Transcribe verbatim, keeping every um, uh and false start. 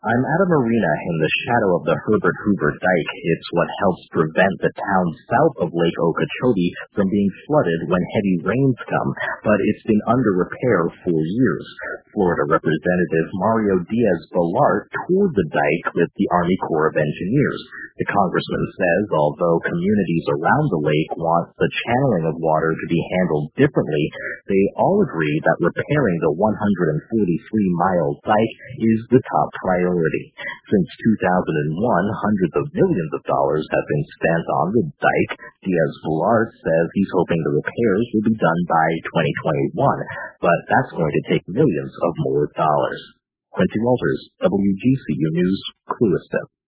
I'm at a marina in the shadow of the Herbert Hoover Dike. It's what helps prevent the town south of Lake Okeechobee from being flooded when heavy rains come, but it's been under repair for years. Florida Representative Mario Diaz-Balart toured the dike with the Army Corps of Engineers. The congressman says although communities around the lake want the channeling of water to be handled differently, they all agree that repairing the one hundred forty-three mile dike is the top priority. Since two thousand one, hundreds of millions of dollars have been spent on the dike. Diaz-Balart says he's hoping the repairs will be done by twenty twenty-one, but that's going to take millions of more dollars. Quincy Walters, W G C U News, Clewiston.